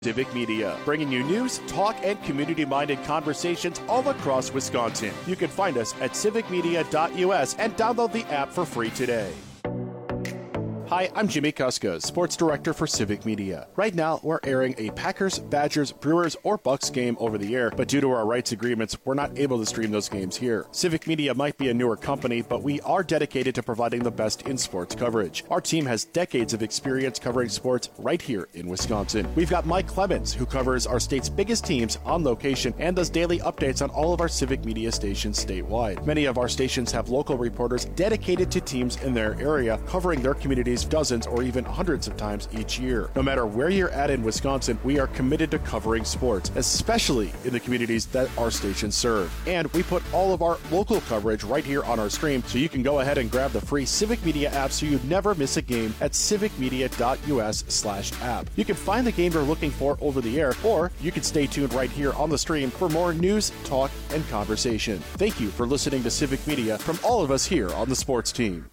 Civic Media, bringing you news, talk, and community-minded conversations all across Wisconsin. You can find us at civicmedia.us and download the app for free today. Hi, I'm Jimmy Kuska, Sports Director for Civic Media. Right now, we're airing a Packers, Badgers, Brewers, or Bucks game over the air, but due to our rights agreements, we're not able to stream those games here. Civic Media might be a newer company, but we are dedicated to providing the best in sports coverage. Our team has decades of experience covering sports right here in Wisconsin. We've got Mike Clemens, who covers our state's biggest teams on location and does daily updates on all of our Civic Media stations statewide. Many of our stations have local reporters dedicated to teams in their area, covering their communities dozens or even hundreds of times each year. No matter where you're at in Wisconsin, we are committed to covering sports, especially in the communities that our stations serve. And we put all of our local coverage right here on our stream, so you can go ahead and grab the free Civic Media app so you never miss a game at civicmedia.us/app. You can find the game you're looking for over the air, or you can stay tuned right here on the stream for more news, talk, and conversation. Thank you for listening to Civic Media from all of us here on the sports team.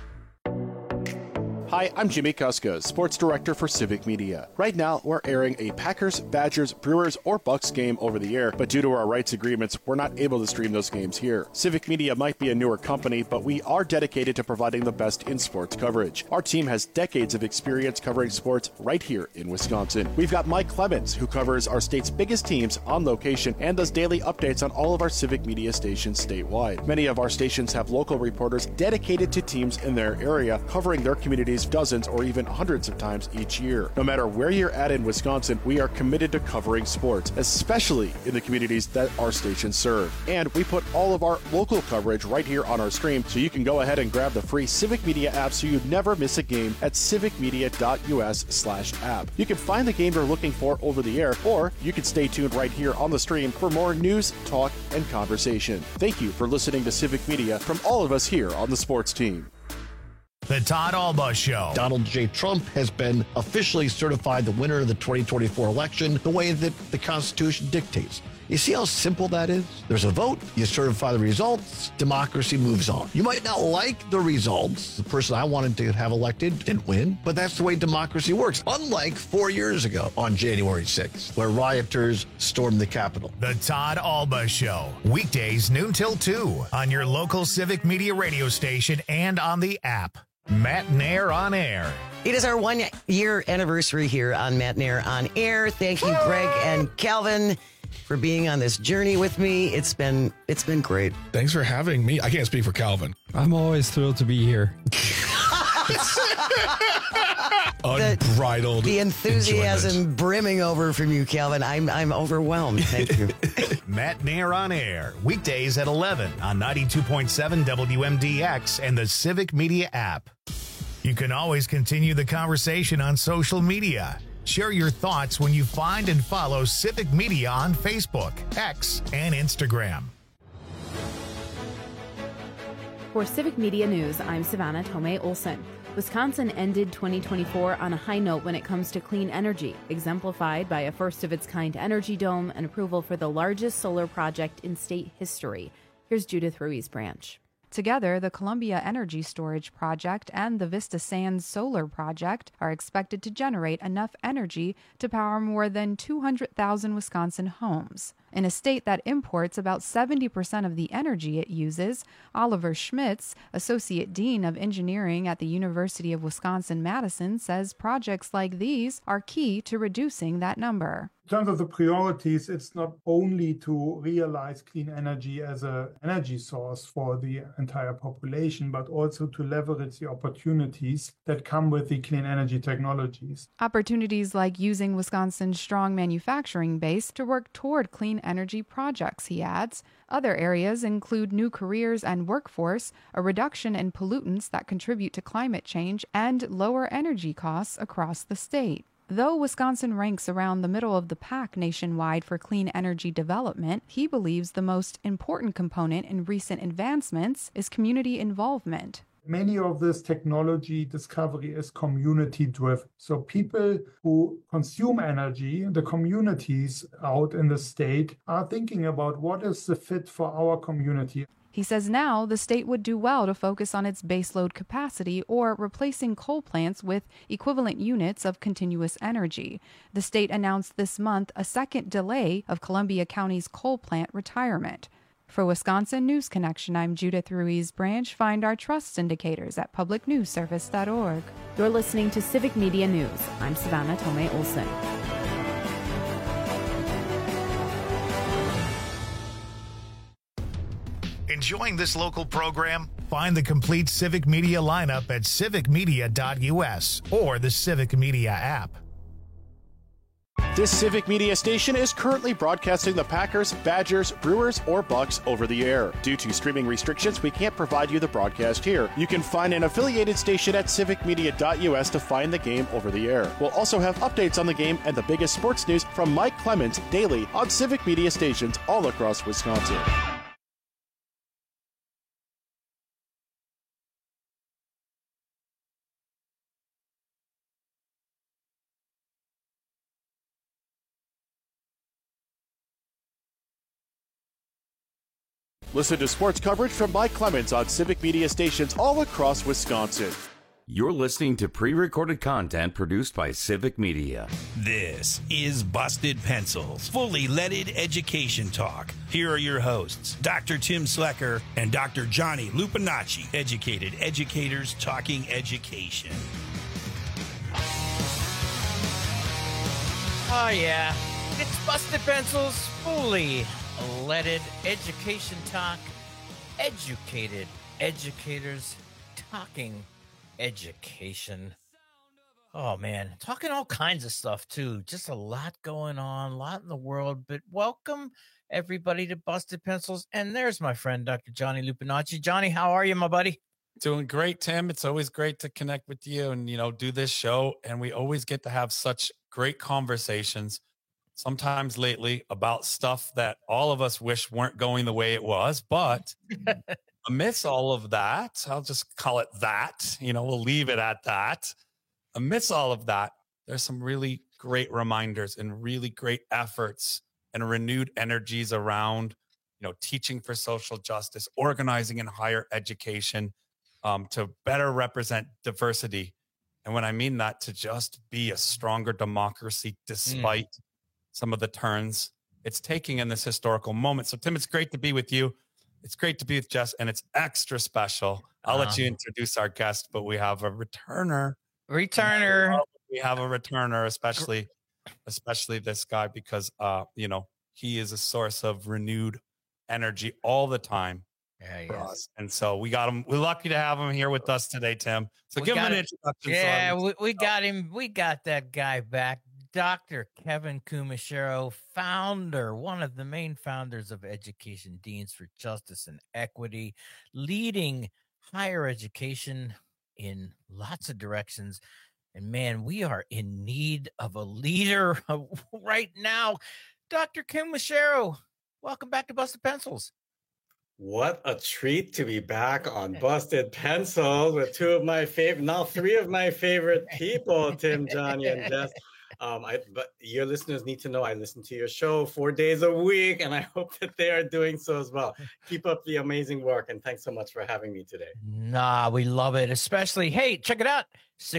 Hi, I'm Jimmy Kuska, Sports Director for Civic Media. Right now, we're airing a Packers, Badgers, Brewers, or Bucks game over the air, but due to our rights agreements, we're not able to stream those games here. Civic Media might be a newer company, but we are dedicated to providing the best in sports coverage. Our team has decades of experience covering sports right here in Wisconsin. We've got Mike Clemens, who covers our state's biggest teams on location and does daily updates on all of our Civic Media stations statewide. Many of our stations have local reporters dedicated to teams in their area, covering their communities dozens or even hundreds of times each year. No matter where you're at in Wisconsin, we are committed to covering sports, especially in the communities that our stations serve. And we put all of our local coverage right here on our stream, so you can go ahead and grab the free Civic Media app so you never miss a game at civicmedia.us/app. You can find the game you're looking for over the air, or you can stay tuned right here on the stream for more news, talk, and conversation. Thank you for listening to Civic Media from all of us here on the sports team. The Todd Alba Show. Donald J. Trump has been officially certified the winner of the 2024 election the way that the Constitution dictates. You see how simple that is? There's a vote, you certify the results, democracy moves on. You might not like the results. The person I wanted to have elected didn't win, but that's the way democracy works. Unlike 4 years ago on January 6th, where rioters stormed the Capitol. The Todd Alba Show. Weekdays noon till 2 on your local Civic Media radio station and on the app. Matt Nair on Air. It is our 1 year anniversary here on Matt Nair on Air. Thank you, Greg and Calvin, for being on this journey with me. It's been great. Thanks for having me. I can't speak for Calvin. I'm always thrilled to be here. Unbridled. The enthusiasm enjoyment. brimming over from you, Calvin. I'm overwhelmed. Thank you. Matt Nair on Air. Weekdays at 11 on 92.7 WMDX and the Civic Media app. You can always continue the conversation on social media. Share your thoughts when you find and follow Civic Media on Facebook, X, and Instagram. For Civic Media News, I'm Savannah Tomei Olson. Wisconsin ended 2024 on a high note when it comes to clean energy, exemplified by a first-of-its-kind energy dome and approval for the largest solar project in state history. Here's Judith Ruiz-Branch. Together, the Columbia Energy Storage Project and the Vista Sands Solar Project are expected to generate enough energy to power more than 200,000 Wisconsin homes. In a state that imports about 70% of the energy it uses, Oliver Schmitz, Associate Dean of Engineering at the University of Wisconsin-Madison, says projects like these are key to reducing that number. In terms of the priorities, it's not only to realize clean energy as an energy source for the entire population, but also to leverage the opportunities that come with the clean energy technologies. Opportunities like using Wisconsin's strong manufacturing base to work toward clean energy projects, he adds. Other areas include new careers and workforce, a reduction in pollutants that contribute to climate change, and lower energy costs across the state. Though Wisconsin ranks around the middle of the pack nationwide for clean energy development, he believes the most important component in recent advancements is community involvement. Many of this technology discovery is community driven. So people who consume energy, the communities out in the state, are thinking about what is the fit for our community. He says now the state would do well to focus on its baseload capacity or replacing coal plants with equivalent units of continuous energy. The state announced this month a second delay of Columbia County's coal plant retirement. For Wisconsin News Connection, I'm Judith Ruiz Branch. Find our trust indicators at publicnewsservice.org. You're listening to Civic Media News. I'm Savannah Tomei Olson. Enjoying this local program? Find the complete Civic Media lineup at civicmedia.us or the Civic Media app. This Civic Media station is currently broadcasting the Packers, Badgers, Brewers, or Bucks over the air. Due to streaming restrictions, we can't provide you the broadcast here. You can find an affiliated station at civicmedia.us to find the game over the air. We'll also have updates on the game and the biggest sports news from Mike Clemens daily on Civic Media stations all across Wisconsin. Listen to sports coverage from Mike Clemens on Civic Media stations all across Wisconsin. You're listening to pre-recorded content produced by Civic Media. This is Busted Pencils, fully leaded education talk. Here are your hosts, Dr. Tim Slecker and Dr. Johnny Lupinacci, educated educators talking education. Oh, yeah. It's Busted Pencils, fully leaded education talk. Educated educators talking education. Oh, man. Talking all kinds of stuff, too. Just a lot going on, a lot in the world. But welcome, everybody, to Busted Pencils. And there's my friend, Dr. Johnny Lupinacci. Johnny, how are you, my buddy? Doing great, Tim. It's always great to connect with you and, do this show. And we always get to have such great conversations, sometimes lately, about stuff that all of us wish weren't going the way it was. But amidst all of that, I'll just call it that, we'll leave it at that. Amidst all of that, there's some really great reminders and really great efforts and renewed energies around, teaching for social justice, organizing in higher education, to better represent diversity. And when I mean that, to just be a stronger democracy despite some of the turns it's taking in this historical moment. So, Tim, it's great to be with you. It's great to be with Jess, and it's extra special. I'll let you introduce our guest, but we have a returner. We have a returner, especially this guy, because, he is a source of renewed energy all the time. Yeah, for us. And so we got him. We're lucky to have him here with us today, Tim. So give him an introduction. Yeah, we got him. We got that guy back. Dr. Kevin Kumashiro, one of the main founders of Education Deans for Justice and Equity, leading higher education in lots of directions. And man, we are in need of a leader right now. Dr. Kumashiro, welcome back to Busted Pencils. What a treat to be back on Busted Pencils with three of my favorite people, Tim, Johnny, and Jess. But your listeners need to know I listen to your show 4 days a week, and I hope that they are doing so as well. Keep up the amazing work, and thanks so much for having me today. We love it, especially, hey, check it out,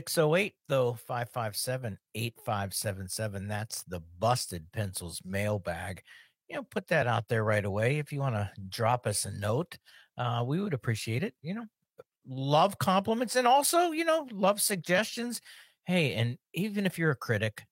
608-557-8577. That's the Busted Pencils mailbag. Put that out there right away. If you want to drop us a note, we would appreciate it. Love compliments and also, love suggestions. Hey, and even if you're a critic,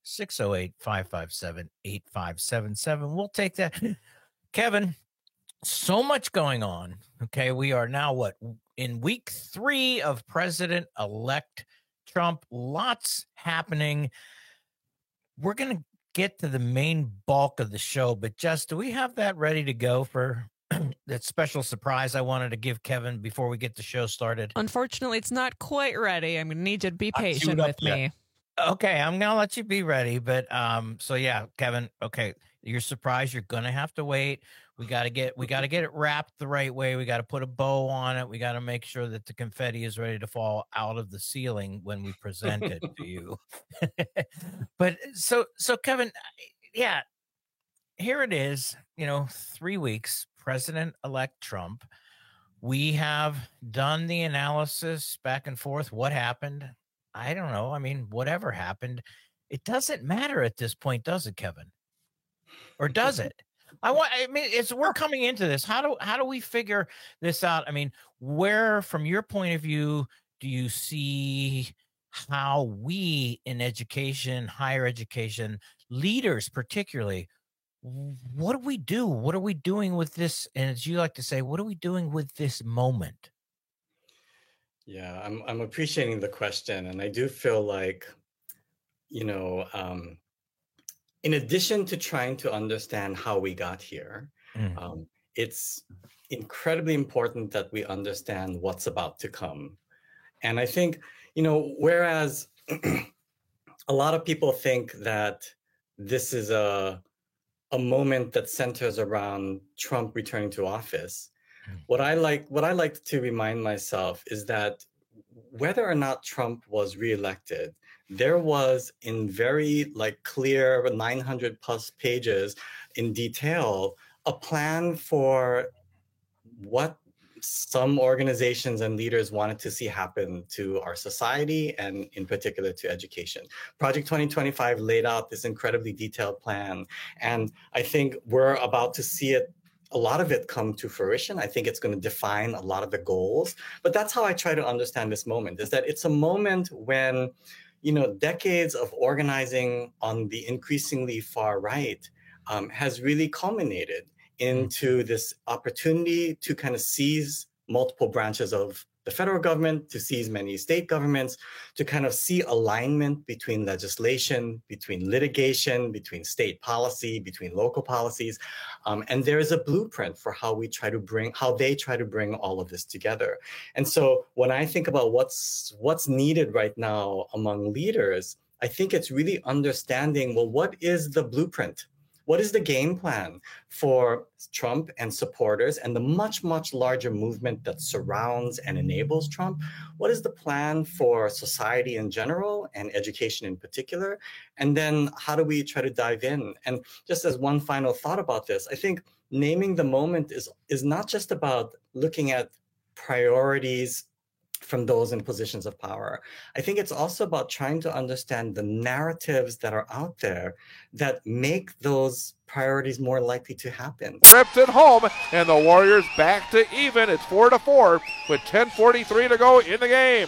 608-557-8577. We'll take that. Kevin, so much going on. Okay, we are now in week 3 of President-elect Trump. Lots happening. We're going to get to the main bulk of the show, but Jess, do we have that ready to go for that special surprise I wanted to give Kevin before we get the show started? Unfortunately, it's not quite ready. I'm going to need you to be patient with me. Okay, I'm going to let you be ready, but so yeah, Kevin, okay, your surprise, you're going to have to wait. We got to get it wrapped the right way. We got to put a bow on it. We got to make sure that the confetti is ready to fall out of the ceiling when we present it to you. But so Kevin, yeah, here it is, 3 weeks, President-elect Trump. We have done the analysis back and forth. What happened? I don't know. I mean, whatever happened, it doesn't matter at this point, does it, Kevin? Or does it? We're coming into this. How do we figure this out? I mean, where, from your point of view, do you see how we in education, higher education, leaders particularly, what do we do? What are we doing with this? And as you like to say, what are we doing with this moment? Yeah, I'm appreciating the question. And I do feel like, in addition to trying to understand how we got here, it's incredibly important that we understand what's about to come. And I think, whereas a lot of people think that this is a moment that centers around Trump returning to office, what I like to remind myself is that whether or not Trump was reelected, there was in very clear 900 plus pages in detail a plan for what some organizations and leaders wanted to see happen to our society and in particular to education. Project 2025 laid out this incredibly detailed plan. And I think we're about to see a lot of it come to fruition. I think it's going to define a lot of the goals. But that's how I try to understand this moment, is that it's a moment when, decades of organizing on the increasingly far right has really culminated into this opportunity to kind of seize multiple branches of the federal government, to seize many state governments, to kind of see alignment between legislation, between litigation, between state policy, between local policies. And there is a blueprint for how they try to bring all of this together. And so when I think about what's needed right now among leaders, I think it's really understanding, well, what is the blueprint? What is the game plan for Trump and supporters and the much, much larger movement that surrounds and enables Trump? What is the plan for society in general and education in particular? And then how do we try to dive in? And just as one final thought about this, I think naming the moment is not just about looking at priorities from those in positions of power. I think it's also about trying to understand the narratives that are out there that make those priorities more likely to happen. Ripped it home, and the Warriors back to even. It's 4-4 with 10:43 to go in the game.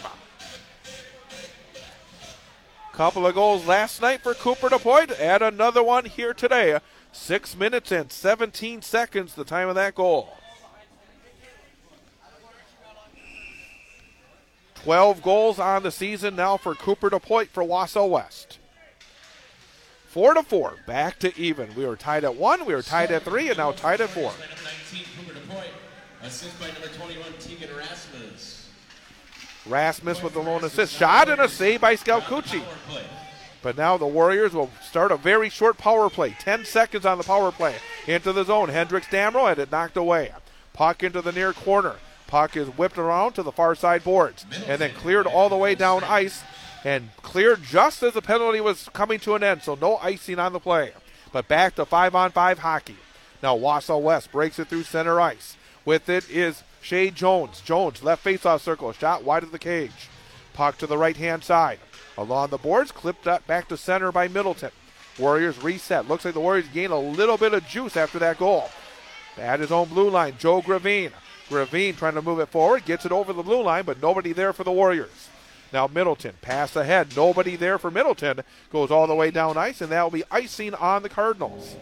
Couple of goals last night for Cooper DuPoint. Add another one here today. 6 minutes and 17 seconds, the time of that goal. 12 goals on the season now for Cooper DuPoint for Wausau West. 4-4, back to even. We were tied at 1, we were tied at 3, and now tied at 4. Assist by number 21, Tegan Rasmus. Rasmus with the lone assist. Shot and a save by Scalcucci. But now the Warriors will start a very short power play. 10 seconds on the power play. Into the zone. Hendricks Damro had it knocked away. Puck into the near corner. Puck is whipped around to the far side boards and then cleared all the way down ice and cleared just as the penalty was coming to an end, so no icing on the play. But back to 5-on-5 hockey. Now Wausau West breaks it through center ice. With it is Shea Jones. Jones, left faceoff circle, shot wide of the cage. Puck to the right-hand side. Along the boards, clipped up back to center by Middleton. Warriors reset. Looks like the Warriors gain a little bit of juice after that goal. At his own blue line, Joe Gravine. Gravine trying to move it forward, gets it over the blue line, but nobody there for the Warriors. Now Middleton, pass ahead, nobody there for Middleton, goes all the way down ice, and that will be icing on the Cardinals.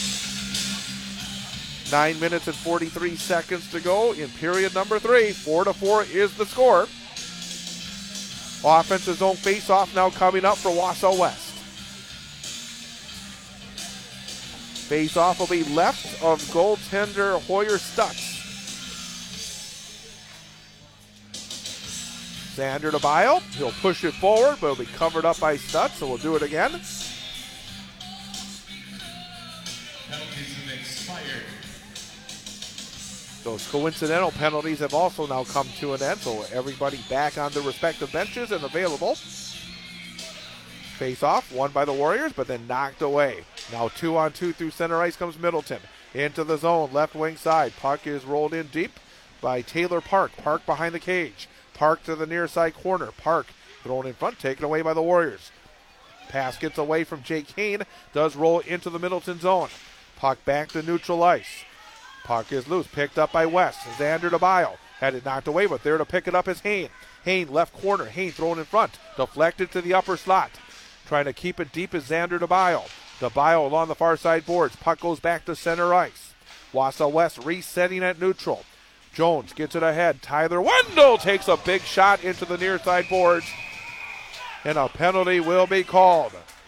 9 minutes and 43 seconds to go in period number 3. 4-4 is the score. Offensive zone face-off now coming up for Wausau West. Face-off will be left of goaltender Hoyer Stutz. Xander DeBio, he'll push it forward, but it'll be covered up by Stutz, so we'll do it again. Penalties have expired. Those coincidental penalties have also now come to an end, so everybody back on their respective benches and available. Face off, won by the Warriors, but then knocked away. Now 2-on-2 through center ice comes Middleton. Into the zone, left wing side. Puck is rolled in deep by Taylor Park. Park behind the cage. Park to the near side corner. Park thrown in front, taken away by the Warriors. Pass gets away from Jake Kane, does roll into the Middleton zone. Puck back to neutral ice. Puck is loose, picked up by West. Xander DeBio had it knocked away, but there to pick it up is Hain. Hain left corner, Hain thrown in front, deflected to the upper slot. Trying to keep it deep is Xander DeBio. DeBio along the far side boards. Puck goes back to center ice. Wausau West resetting at neutral. Jones gets it ahead. Tyler Wendell takes a big shot into the near side boards. And a penalty will be called.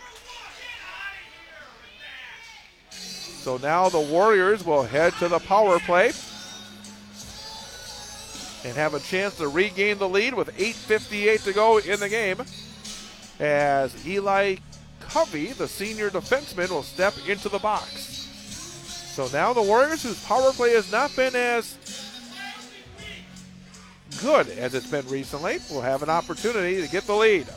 So now the Warriors will head to the power play and have a chance to regain the lead with 8:58 to go in the game, as Eli Covey, the senior defenseman, will step into the box. So now the Warriors, whose power play has not been as good as it's been recently, will have an opportunity to get the lead.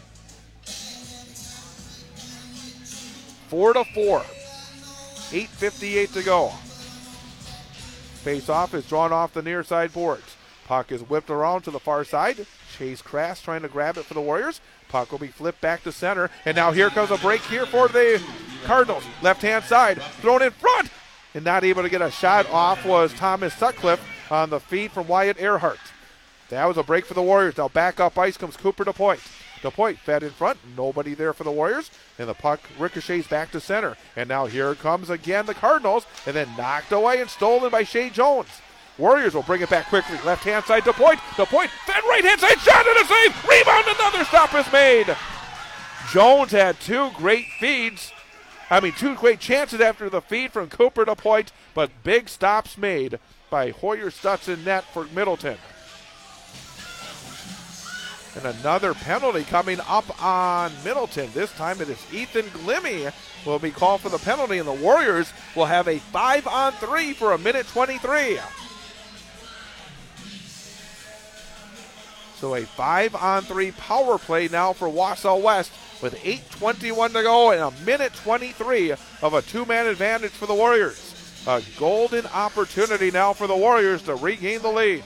4-4. 8:58 to go. Face-off is drawn off the near side boards. Puck is whipped around to the far side. Chase Crass trying to grab it for the Warriors. Puck will be flipped back to center. And now here comes a break here for the Cardinals. Left-hand side, thrown in front. And not able to get a shot off was Thomas Sutcliffe on the feed from Wyatt Earhart. That was a break for the Warriors. Now back up ice comes Cooper DePoint. DePoint fed in front. Nobody there for the Warriors. And the puck ricochets back to center. And now here comes again the Cardinals. And then knocked away and stolen by Shea Jones. Warriors will bring it back quickly. Left-hand side, DePoint. DePoint fed right-hand side. Shot and a save. Rebound. Another stop is made. Jones had two great chances after the feed from Cooper DePoint. But big stops made by Hoyer Stutz net for Middleton. And another penalty coming up on Middleton. This time it is Ethan Glimmy will be called for the penalty, and the Warriors will have a 5-on-3 for 1:23. So a 5-on-3 power play now for Wausau West with 8:21 to go and 1:23 of a two-man advantage for the Warriors. A golden opportunity now for the Warriors to regain the lead.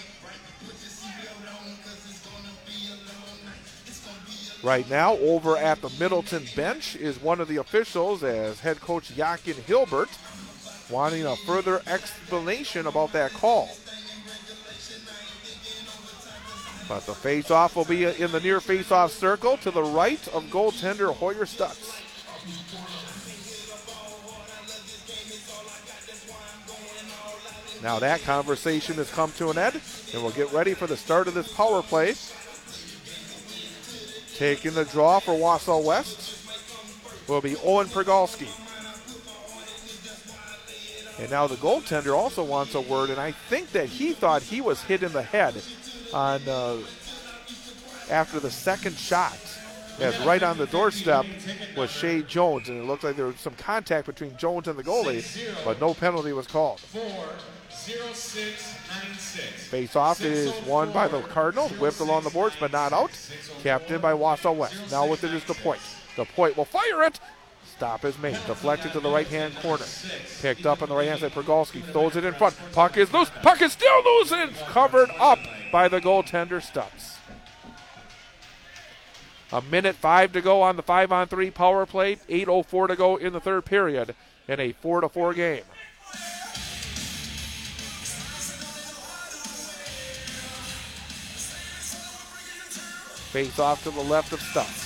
Right now, over at the Middleton bench is one of the officials, as head coach Jochen Hilbert, wanting a further explanation about that call. But the face-off will be in the near face-off circle to the right of goaltender Hoyer Stutz. Now that conversation has come to an end, and we'll get ready for the start of this power play. Taking the draw for Wausau West will be Owen Pergalski. And now the goaltender also wants a word, and I think that he thought he was hit in the head on after the second shot. As right on the doorstep was Shea Jones, and it looked like there was some contact between Jones and the goalie, but no penalty was called. 4-0-6-9-6. Face-off is won by the Cardinals, whipped along the boards, but not out. Capped in by Wausau West. Now with it is DePoint. DePoint will fire it. Stop is made. Deflected to the right-hand corner. Picked up on the right-hand side. Pergalski throws it in front. Puck is loose. Puck is still loose, and it's covered up by the goaltender Stutz. 1:05 to go on the 5-on-3 power play. 8:04 to go in the third period in a 4-4 game. Face off to the left of Stutz.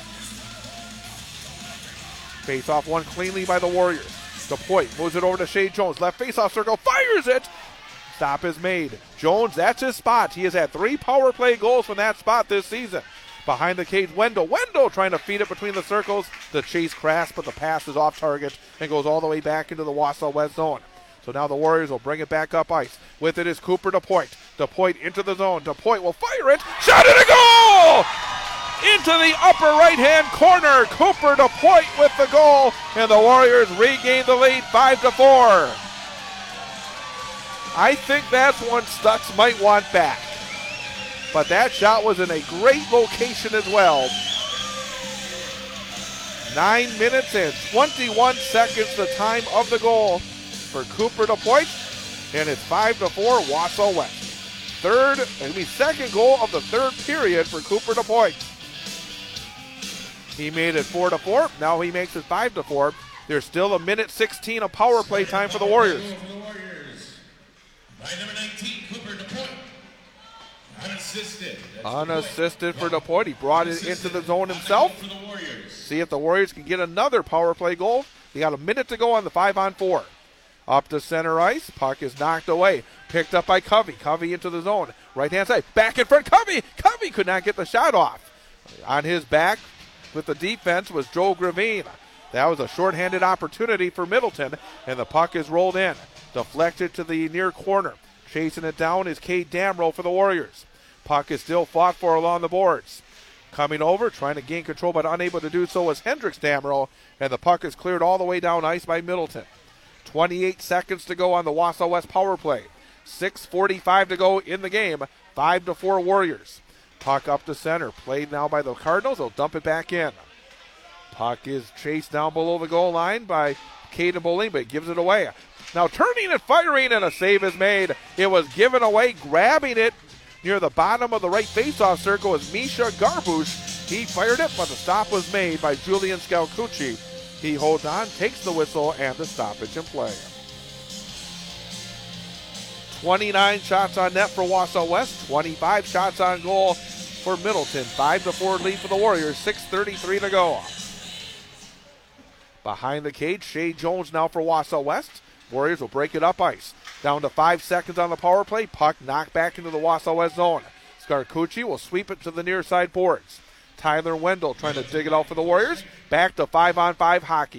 Face off won cleanly by the Warriors. DePoint moves it over to Shea Jones. Left face off circle, fires it. Stop is made. Jones, that's his spot. He has had 3 power play goals from that spot this season. Behind the cage, Wendell. Wendell trying to feed it between the circles to Chase Crass, but the pass is off target and goes all the way back into the Wausau West zone. So now the Warriors will bring it back up ice. With it is Cooper DePoint. DePoint into the zone. DePoint will fire it. Shot and a goal! Into the upper right-hand corner. Cooper DePoint with the goal, and the Warriors regain the lead 5-4. I think that's one Stutz might want back. But that shot was in a great location as well. 9 minutes and 21 seconds, the time of the goal for Cooper DePoint. and it's 5-4 Wausau West. Second goal of the third period for Cooper DuPointe. He made it 4-4. Now he makes it 5-4. There's still a minute 16 of power play time for the Warriors. By number 19, Cooper DuPointe. Unassisted. Unassisted for DuPointe. He brought it into the zone himself. See if the Warriors can get another power play goal. They got a minute to go on the 5-on-4. Up to center ice. Puck is knocked away. Picked up by Covey. Covey into the zone. Right-hand side. Back in front. Covey. Covey could not get the shot off. On his back with the defense was Joe Gravine. That was a shorthanded opportunity for Middleton, and the puck is rolled in. Deflected to the near corner. Chasing it down is Cade Damrow for the Warriors. Puck is still fought for along the boards. Coming over, trying to gain control, but unable to do so is Hendricks Damrow, and the puck is cleared all the way down ice by Middleton. 28 seconds to go on the Wausau West power play. 6:45 to go in the game. 5-4 Warriors. Puck up to center. Played now by the Cardinals. They'll dump it back in. Puck is chased down below the goal line by Caden Boling, but gives it away. Now turning and firing, and a save is made. It was given away. Grabbing it near the bottom of the right faceoff circle is Misha Garbush. He fired it, but the stop was made by Julian Scalcucci. He holds on, takes the whistle, and the stoppage in play. 29 shots on net for Wausau West, 25 shots on goal for Middleton. 5-4 lead for the Warriors, 6:33 to go. Behind the cage, Shea Jones now for Wausau West. Warriors will break it up ice. Down to 5 seconds on the power play. Puck knocked back into the Wausau West zone. Scalcucci will sweep it to the near side boards. Tyler Wendell trying to dig it out for the Warriors. Back to 5-on-5 hockey.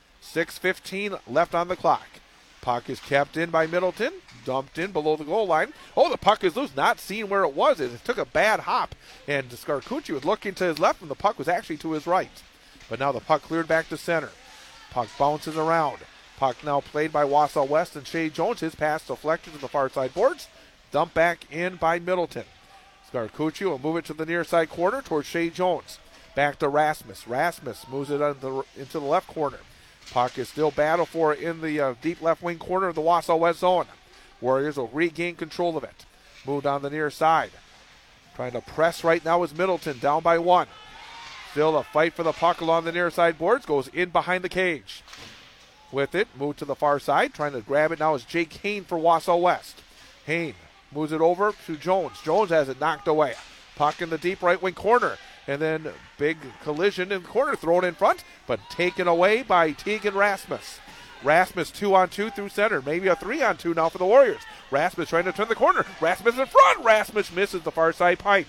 6:15 left on the clock. Puck is kept in by Middleton. Dumped in below the goal line. Oh, the puck is loose. Not seeing where it was. It took a bad hop. And Scalcucci was looking to his left, and the puck was actually to his right. But now the puck cleared back to center. Puck bounces around. Puck now played by Wausau West and Shea Jones. His pass deflected to the far side boards. Dumped back in by Middleton. Scalcucci will move it to the near side corner towards Shea Jones. Back to Rasmus. Rasmus moves it into the left corner. Puck is still battled for in the deep left wing corner of the Wausau West zone. Warriors will regain control of it. Moved on the near side. Trying to press right now is Middleton, down by 1. Still a fight for the puck along the near side boards. Goes in behind the cage. With it, moved to the far side. Trying to grab it now is Jake Hain for Wausau West. Hain moves it over to Jones. Jones has it knocked away. Puck in the deep right wing corner. And then big collision in the corner, thrown in front, but taken away by Tegan Rasmus. Rasmus 2-on-2 through center. Maybe a 3-on-2 now for the Warriors. Rasmus trying to turn the corner. Rasmus in front. Rasmus misses the far side pipe.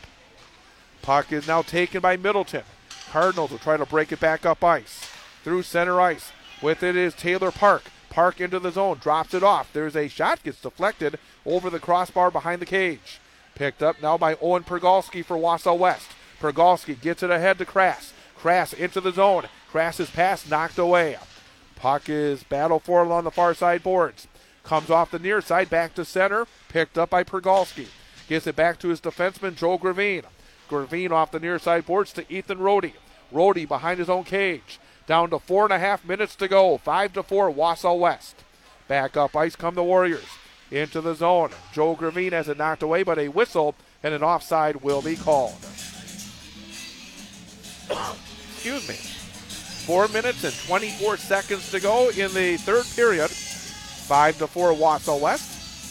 Puck is now taken by Middleton. Cardinals will try to break it back up ice. Through center ice. With it is Taylor Park. Park into the zone. Drops it off. There's a shot. Gets deflected over the crossbar behind the cage. Picked up now by Owen Pergalski for Wausau West. Pergalski gets it ahead to Krass. Krass into the zone. Krass's pass knocked away. Puck is battled for along the far side boards. Comes off the near side, back to center. Picked up by Pergalski. Gets it back to his defenseman, Joe Gravine. Gravine off the near side boards to Ethan Rohde. Rohde behind his own cage. Down to 4.5 minutes to go. 5-4, Wausau West. Back up ice come the Warriors. Into the zone. Joe Gravine has it knocked away, but a whistle and an offside will be called. Excuse me. 4 minutes and 24 seconds to go in the third period. 5-4 Wausau West.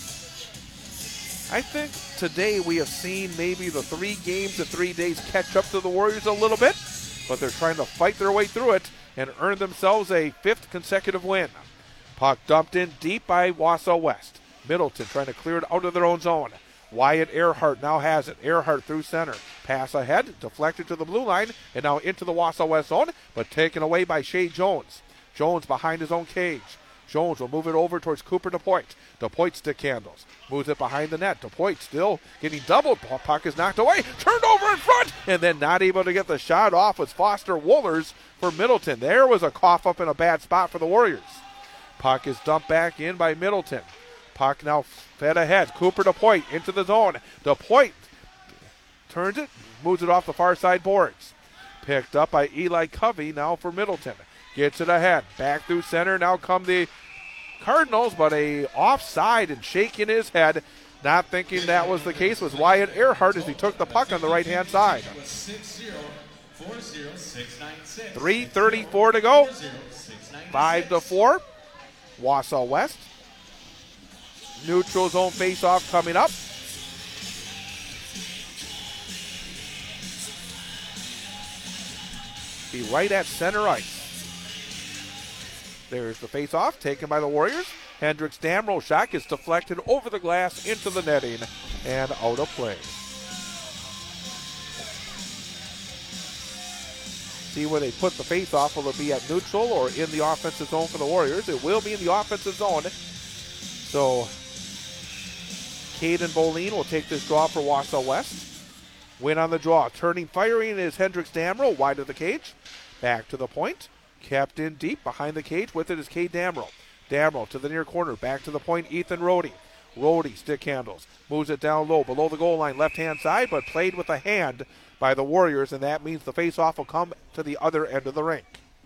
I think today we have seen maybe the 3 games in 3 days catch up to the Warriors a little bit, but they're trying to fight their way through it and earn themselves a 5th consecutive win. Puck dumped in deep by Wausau West. Middleton trying to clear it out of their own zone. Wyatt Earhart now has it. Earhart through center. Pass ahead, deflected to the blue line, and now into the Wausau West zone, but taken away by Shea Jones. Jones behind his own cage. Jones will move it over towards Cooper DuPointe. DuPointe stick handles. Moves it behind the net. DuPointe still getting doubled. Puck is knocked away. Turned over in front, and then not able to get the shot off was Foster Wohlers for Middleton. There was a cough up in a bad spot for the Warriors. Puck is dumped back in by Middleton. Puck now fed ahead. Cooper DuPointe into the zone. DuPointe turns it, moves it off the far side boards. Picked up by Eli Covey now for Middleton. Gets it ahead. Back through center. Now come the Cardinals, but a offside and shaking his head, not thinking that was the case, was Wyatt Earhart as he took the puck on the right-hand side. 3:34 to go. 5-4. Wausau West. Neutral zone face-off coming up. Be right at center ice. There's the face-off taken by the Warriors. Hendricks Damrow shot gets deflected over the glass into the netting and out of play. See where they put the face-off. Will it be at neutral or in the offensive zone for the Warriors? It will be in the offensive zone. So Caden Bolin will take this draw for Wausau West. Win on the draw. Turning, firing is Hendricks Damrow, wide of the cage. Back to the point. Kept in deep behind the cage. With it is Cade Damrow. Damrow to the near corner. Back to the point, Ethan Rohde. Rohde stick handles. Moves it down low, below the goal line, left-hand side, but played with a hand by the Warriors, and that means the face-off will come to the other end of the rink.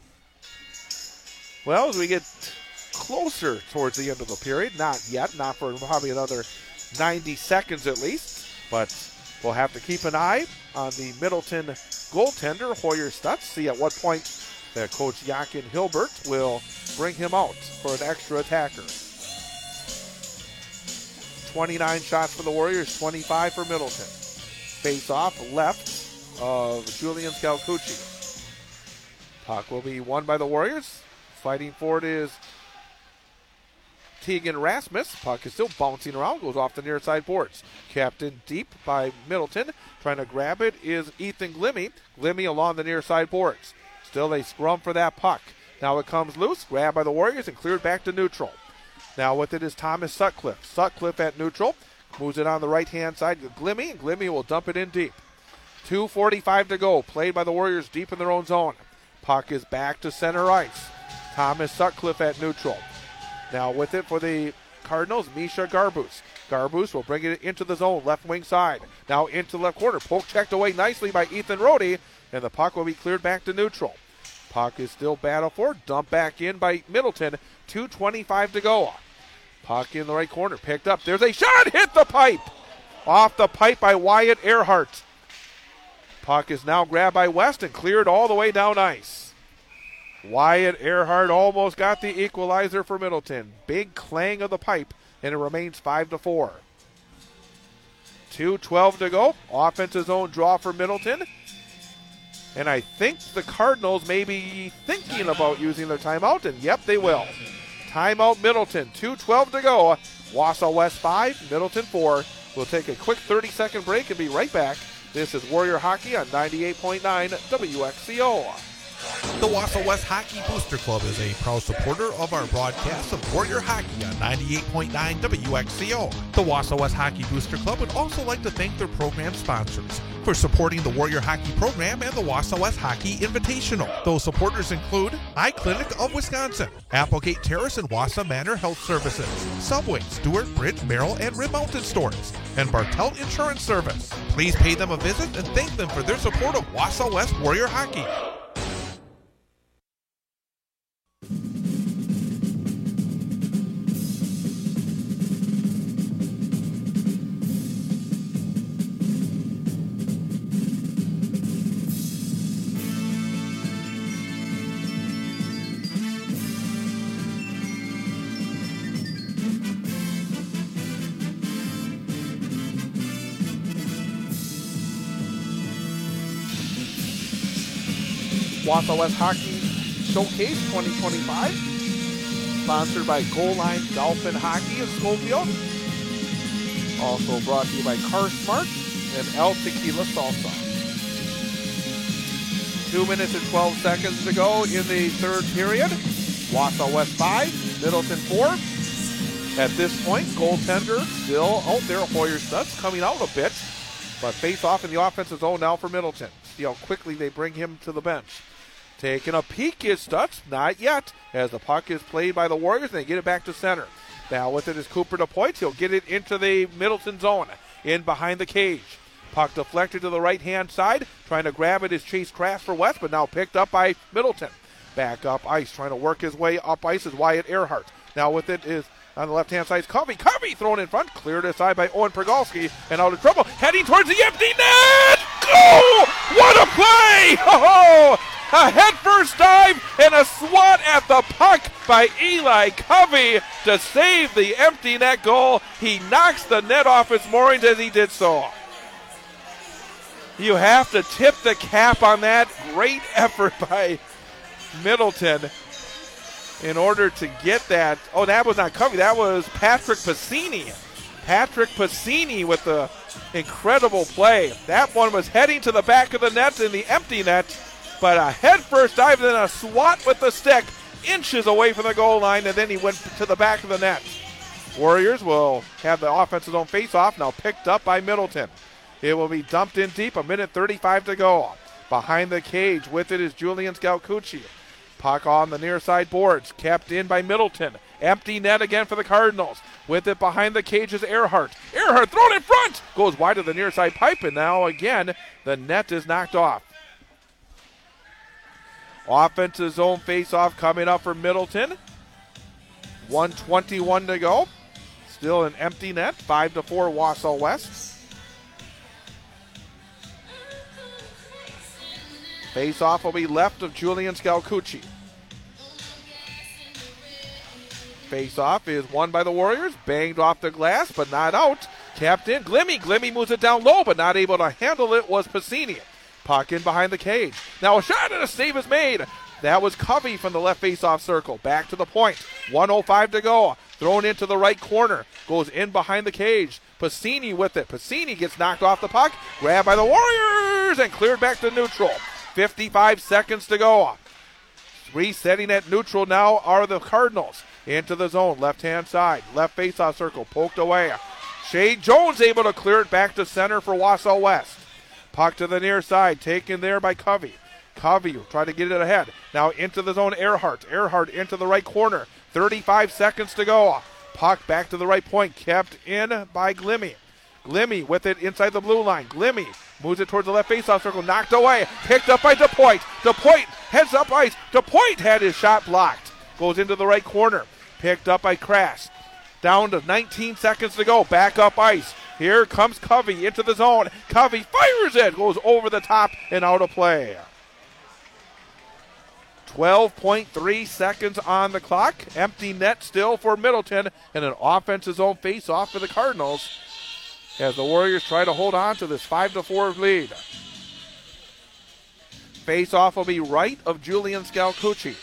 Well, as we get closer towards the end of the period, not yet, not for probably another 90 seconds at least, but we'll have to keep an eye on the Middleton goaltender, Hoyer Stutz, see at what point that Coach Jochen Hilbert will bring him out for an extra attacker. 29 shots for the Warriors, 25 for Middleton. Face-off left of Julian Scalcucci. Puck will be won by the Warriors. Fighting for it is Tegan Rasmus. Puck is still bouncing around, goes off the near side boards. Kept in deep by Middleton. Trying to grab it is Ethan Glimme. Glimme along the near side boards. Still a scrum for that puck. Now it comes loose, grabbed by the Warriors and cleared back to neutral. Now with it is Thomas Sutcliffe. Sutcliffe at neutral. Moves it on the right-hand side to Glimme, and Glimme will dump it in deep. 2:45 to go. Played by the Warriors deep in their own zone. Puck is back to center ice. Thomas Sutcliffe at neutral. Now with it for the Cardinals, Misha Garbus. Garbus will bring it into the zone, left wing side. Now into the left corner. Poke checked away nicely by Ethan Rohde, and the puck will be cleared back to neutral. Puck is still battled for. Dumped back in by Middleton. 2:25 to go. Puck in the right corner. Picked up. There's a shot. Hit the pipe. Off the pipe by Wyatt Earhart. Puck is now grabbed by West and cleared all the way down ice. Wyatt Earhart almost got the equalizer for Middleton. Big clang of the pipe, and it remains 5-4. 2:12 to go. Offensive zone draw for Middleton. And I think the Cardinals may be thinking about using their timeout, and yep, they will. Timeout Middleton, 2:12 to go. Wausau West 5, Middleton 4. We'll take a quick 30-second break and be right back. This is Warrior Hockey on 98.9 WXCO. The Wausau West Hockey Booster Club is a proud supporter of our broadcast of Warrior Hockey on 98.9 WXCO. The Wausau West Hockey Booster Club would also like to thank their program sponsors for supporting the Warrior Hockey program and the Wausau West Hockey Invitational. Those supporters include Eye Clinic of Wisconsin, Applegate Terrace and Wausau Manor Health Services, Subway, Stewart, Bridge, Merrill, and Rib Mountain Stores, and Bartelt Insurance Service. Please pay them a visit and thank them for their support of Wausau West Warrior Hockey. Wausau West Hockey Showcase 2025, sponsored by Goal Line Dolphin Hockey of Schofield. Also brought to you by Car Smart and El Tequila Salsa. 2 minutes and 12 seconds to go in the third period. Wausau West 5, Middleton 4. At this point, goaltender still out there. Hoyer Stutz coming out a bit, but face off in the offensive zone now for Middleton. See how quickly they bring him to the bench. Taking a peek is Stutz, not yet, as the puck is played by the Warriors, and they get it back to center. Now with it is Cooper DePoint. He'll get it into the Middleton zone, in behind the cage. Puck deflected to the right-hand side. Trying to grab it is Chase Kraft for West, but now picked up by Middleton. Back up ice, trying to work his way up ice is Wyatt Earhart. Now with it is on the left-hand side is Covey. Covey thrown in front, cleared aside by Owen Pergalski, and out of trouble, heading towards the empty net! Go! What a play! Oh, a head-first dive and a swat at the puck by Eli Covey to save the empty net goal. He knocks the net off its moorings as he did so. You have to tip the cap on that. Great effort by Middleton in order to get that. Oh, that was not Covey. That was Patrick Pacini. Patrick Pacini with the incredible play. That one was heading to the back of the net in the empty net, but a head-first dive and then a swat with the stick inches away from the goal line, and then he went to the back of the net. Warriors will have the offensive zone face-off, now picked up by Middleton. It will be dumped in deep, 1:35 to go. Behind the cage with it is Julian Scalcucci. Puck on the near side boards, kept in by Middleton. Empty net again for the Cardinals. With it behind the cage is Earhart. Earhart thrown in front, goes wide of the near side pipe, and now again the net is knocked off. Offensive zone face-off coming up for Middleton. 1:21 to go. Still an empty net, 5-4 Wausau West. Face-off will be left of Julian Scalcucci. Face-off is won by the Warriors. Banged off the glass, but not out. Kept in. Glimmy. Glimmy moves it down low, but not able to handle it was Pacini. Puck in behind the cage. Now a shot and a save is made. That was Covey from the left face-off circle. Back to the point. 1:05 to go. Thrown into the right corner. Goes in behind the cage. Pacini with it. Pacini gets knocked off the puck. Grabbed by the Warriors and cleared back to neutral. 55 seconds to go. Resetting at neutral now are the Cardinals. Into the zone, left-hand side. Left face-off circle, poked away. Shea Jones able to clear it back to center for Wausau West. Puck to the near side, taken there by Covey. Covey will try to get it ahead. Now into the zone, Earhart. Earhart into the right corner. 35 seconds to go. Puck back to the right point, kept in by Glimmy. Glimmy with it inside the blue line. Glimmy moves it towards the left face-off circle, knocked away. Picked up by DePoint. DePoint heads up ice. DePoint had his shot blocked. Goes into the right corner. Picked up by Crass. Down to 19 seconds to go. Back up ice. Here comes Covey into the zone. Covey fires it. Goes over the top and out of play. 12.3 seconds on the clock. Empty net still for Middleton. And an offensive zone face-off for the Cardinals as the Warriors try to hold on to this 5-4 lead. Face-off will be right of Julian Scalcucci.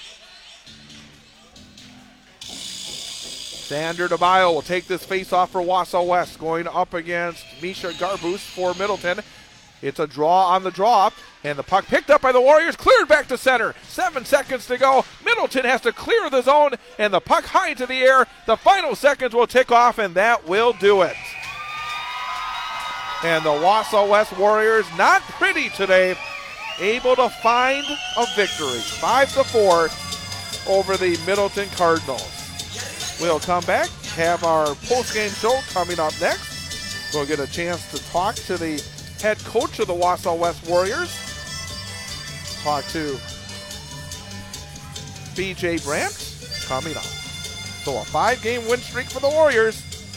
Sander DeBio will take this face-off for Wausau West, going up against Misha Garbus for Middleton. It's a draw on the draw, and the puck picked up by the Warriors, cleared back to center. 7 seconds to go. Middleton has to clear the zone, and the puck high into the air. The final seconds will tick off, and that will do it. And the Wausau West Warriors, not pretty today, able to find a victory. 5-4 over the Middleton Cardinals. We'll come back, have our post-game show coming up next. We'll get a chance to talk to the head coach of the Wausau West Warriors. Talk to B.J. Brandt coming up. So a 5-game win streak for the Warriors.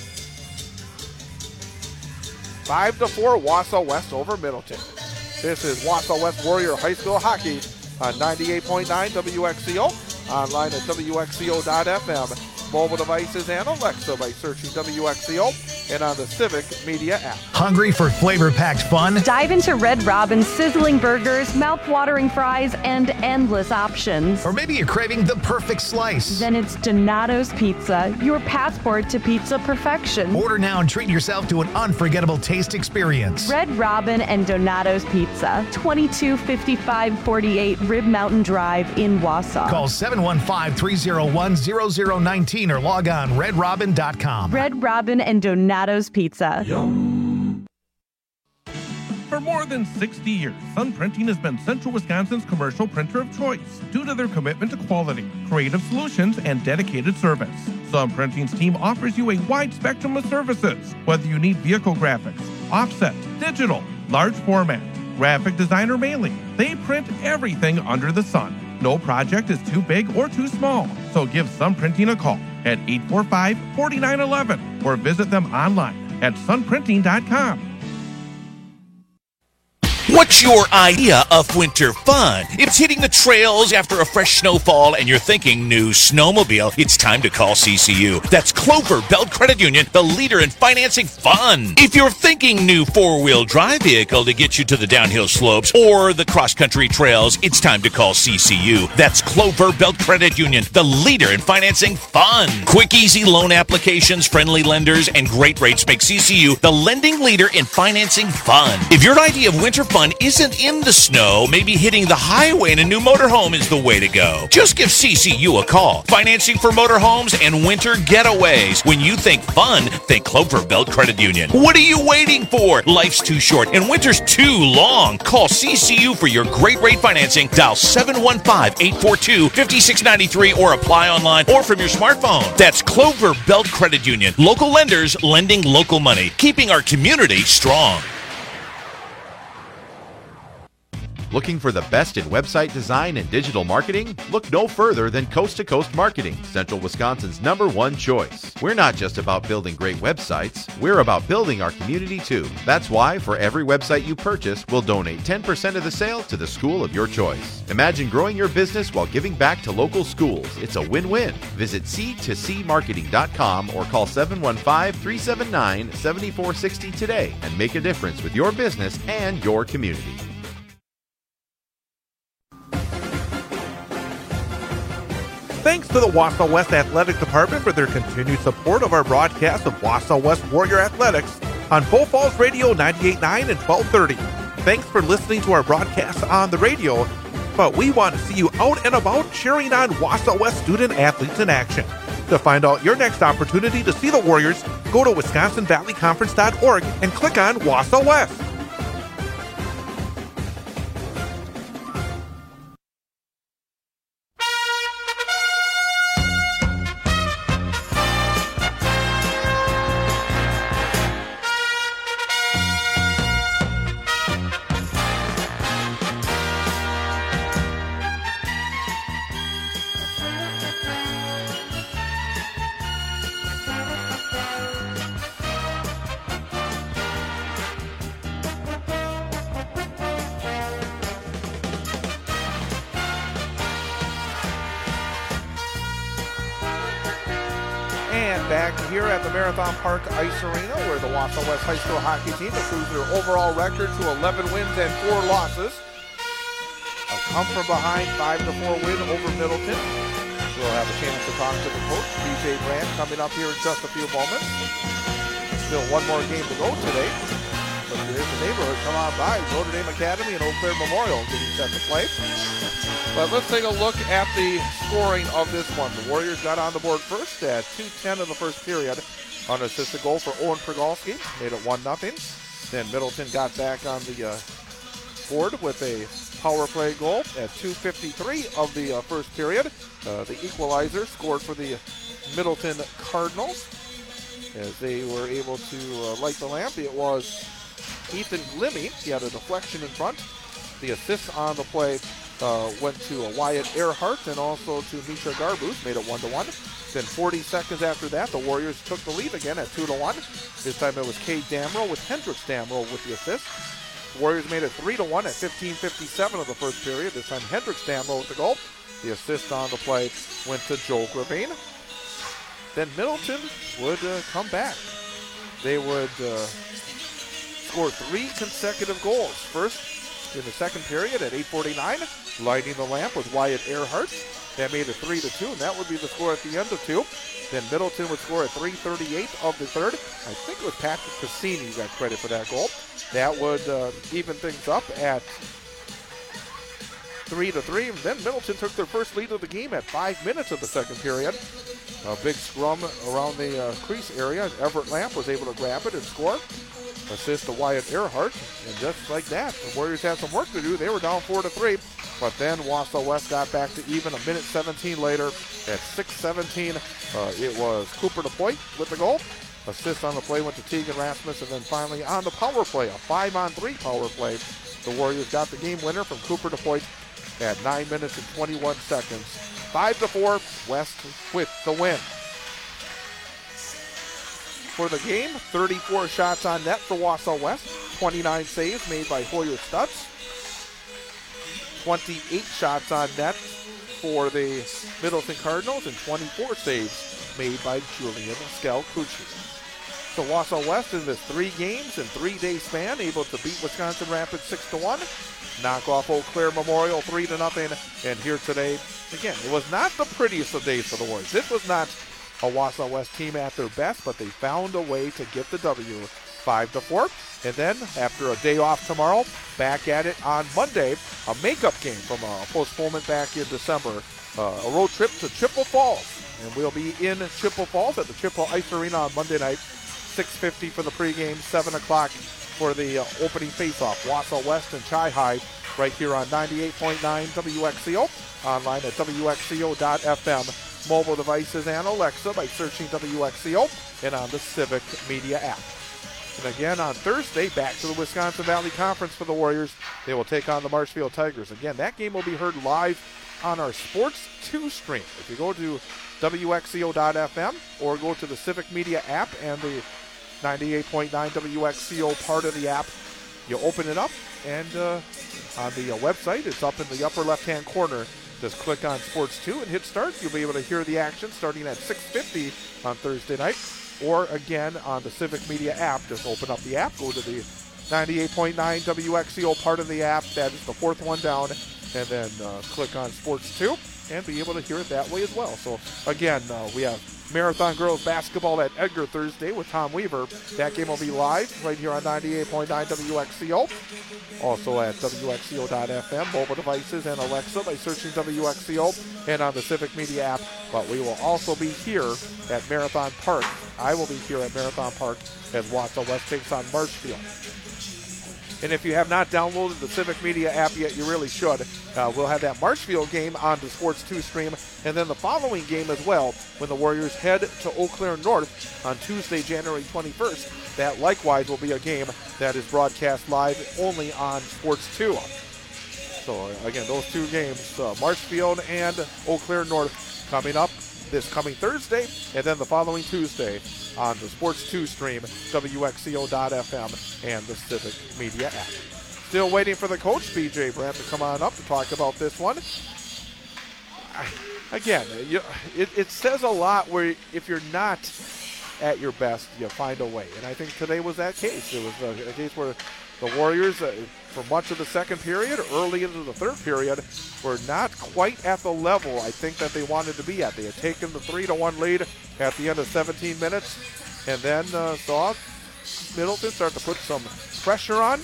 5-4 Wausau West over Middleton. This is Wausau West Warrior High School Hockey on 98.9 WXCO. Online at WXCO.FM. Mobile devices and Alexa by searching WXCO and on the Civic Media app. Hungry for flavor-packed fun? Dive into Red Robin's sizzling burgers, mouth-watering fries, and endless options. Or maybe you're craving the perfect slice. Then it's Donato's Pizza, your passport to pizza perfection. Order now and treat yourself to an unforgettable taste experience. Red Robin and Donato's Pizza, 225548 Rib Mountain Drive in Wausau. Call 715-301-0019 or log on redrobin.com. Red Robin and Donato's Pizza. For more than 60 years, Sun Printing has been Central Wisconsin's commercial printer of choice due to their commitment to quality, creative solutions, and dedicated service. Sun Printing's team offers you a wide spectrum of services, whether you need vehicle graphics, offset, digital, large format, graphic design, or mailing. They print everything under the sun. No project is too big or too small, so give Sun Printing a call. at 845-4911 or visit them online at sunprinting.com. What's your idea of winter fun? If it's hitting the trails after a fresh snowfall and you're thinking new snowmobile, it's time to call CCU. That's Clover Belt Credit Union, the leader in financing fun. If you're thinking new four-wheel drive vehicle to get you to the downhill slopes or the cross-country trails, it's time to call CCU. That's Clover Belt Credit Union, the leader in financing fun. Quick, easy loan applications, friendly lenders, and great rates make CCU the lending leader in financing fun. If your idea of winter fun isn't in the snow, maybe hitting the highway in a new motorhome is the way to go. Just give CCU a call. Financing for motorhomes and winter getaways. When you think fun, think Clover Belt Credit Union. What are you waiting for? Life's too short and winter's too long. Call CCU for your great rate financing. Dial 715-842-5693 or apply online or from your smartphone. That's Clover Belt Credit Union. Local lenders lending local money, keeping our community strong. Looking for the best in website design and digital marketing? Look no further than Coast to Coast Marketing, Central Wisconsin's #1 choice. We're not just about building great websites, we're about building our community too. That's why for every website you purchase, we'll donate 10% of the sale to the school of your choice. Imagine growing your business while giving back to local schools. It's a win-win. Visit C2Cmarketing.com or call 715-379-7460 today and make a difference with your business and your community. Thanks to the Wausau West Athletic Department for their continued support of our broadcast of Wausau West Warrior Athletics on Bull Falls Radio 98.9 and 1230. Thanks for listening to our broadcast on the radio, but we want to see you out and about cheering on Wausau West student athletes in action. To find out your next opportunity to see the Warriors, go to WisconsinValleyConference.org and click on Wausau West. Here at the Marathon Park Ice Arena, where the Wausau West High School hockey team improves their overall record to 11 wins and 4 losses. A come from behind 5-4 win over Middleton. We'll have a chance to talk to the coach, BJ Brand, coming up here in just a few moments. Still one more game to go today. But if you're in the neighborhood, come on by. Notre Dame Academy and Eau Claire Memorial getting set to play. But let's take a look at the scoring of this one. The Warriors got on the board first at 2:10 of the first period. Unassisted goal for Owen Prigalski, made it 1-0. Then Middleton got back on the board with a power play goal at 2:53 of the first period. The equalizer scored for the Middleton Cardinals. As they were able to light the lamp, it was Ethan Glimmy. He had a deflection in front. The assist on the play went to Wyatt Earhart and also to Misha Garbus, made it 1-1. Then 40 seconds after that, the Warriors took the lead again at 2-1. This time it was Cade Damrow with Hendricks Damrow with the assist. The Warriors made it 3-1 at 15:57 of the first period. This time Hendricks Damrow with the goal. The assist on the play went to Joel Gravine. Then Middleton would come back. They would score 3 consecutive goals. First, in the second period at 8:49, lighting the lamp was Wyatt Earhart. That made it 3-2, and that would be the score at the end of 2. Then Middleton would score at 3:38 of the third. I think it was Patrick Cassini who got credit for that goal. That would even things up at 3-3. And then Middleton took their first lead of the game at 5 minutes of the second period. A big scrum around the crease area. Everett Lamp was able to grab it and score. Assist to Wyatt Earhart, and just like that, the Warriors had some work to do. They were down 4-3, but then Wausau West got back to even a minute 17 later. At 6:17, it was Cooper DePoit with the goal. Assist on the play went to Tegan Rasmus, and then finally on the power play, a 5-on-3 power play, the Warriors got the game winner from Cooper DePoit at 9 minutes and 21 seconds. 5-4, West with the win. for the game. 34 shots on net for Wausau West. 29 saves made by Hoyer Stutz. 28 shots on net for the Middleton Cardinals and 24 saves made by Julian Scalcucci. So Wausau West in this 3 games in 3-day span able to beat Wisconsin Rapids 6-1. Knock off Eau Claire Memorial 3-0. And here today, again, it was not the prettiest of days for the Warriors. This was not a Wausau West team at their best, but they found a way to get the W 5-4. And then after a day off tomorrow, back at it on Monday, a makeup game from a postponement back in December. A road trip to Chippewa Falls. And we'll be in Chippewa Falls at the Chippewa Ice Arena on Monday night. 6:50 for the pregame, 7 o'clock for the opening faceoff. Wausau West and Chi High right here on 98.9 WXCO. Online at WXCO.FM. Mobile devices and Alexa by searching WXCO and on the Civic Media app. And again on Thursday, back to the Wisconsin Valley Conference for the Warriors. They will take on the Marshfield Tigers. Again, that game will be heard live on our Sports 2 stream. If you go to WXCO.FM or go to the Civic Media app and the 98.9 WXCO part of the app, you open it up and on the website, it's up in the upper left-hand corner. Just click on Sports 2 and hit start. You'll be able to hear the action starting at 6:50 on Thursday night. Or again on the Civic Media app, just open up the app, go to the 98.9 WXCO part of the app. That is the 4th one down, and then click on Sports 2 and be able to hear it that way as well. So again, we have Marathon Girls Basketball at Edgar Thursday with Tom Weaver. That game will be live right here on 98.9 WXCO. Also at WXCO.FM, mobile devices and Alexa by searching WXCO and on the Civic Media app. But we will also be here at Marathon Park. I will be here at Marathon Park as Wausau West takes on Marshfield. And if you have not downloaded the Civic Media app yet, you really should. We'll have that Marshfield game on the Sports 2 stream, and then the following game as well when the Warriors head to Eau Claire North on Tuesday, January 21st. That likewise will be a game that is broadcast live only on Sports 2. So again, those 2 games, Marshfield and Eau Claire North, coming up this coming Thursday, and then the following Tuesday on the Sports 2 stream, WXCO.FM and the Civic Media app. Still waiting for the coach, BJ Brandt, to come on up to talk about this one. Again, it says a lot where if you're not at your best, you find a way. And I think today was that case. It was a case where the Warriors, for much of the second period, early into the third period, were not quite at the level I think that they wanted to be at. They had taken the 3-1 lead at the end of 17 minutes, and then saw Middleton start to put some pressure on,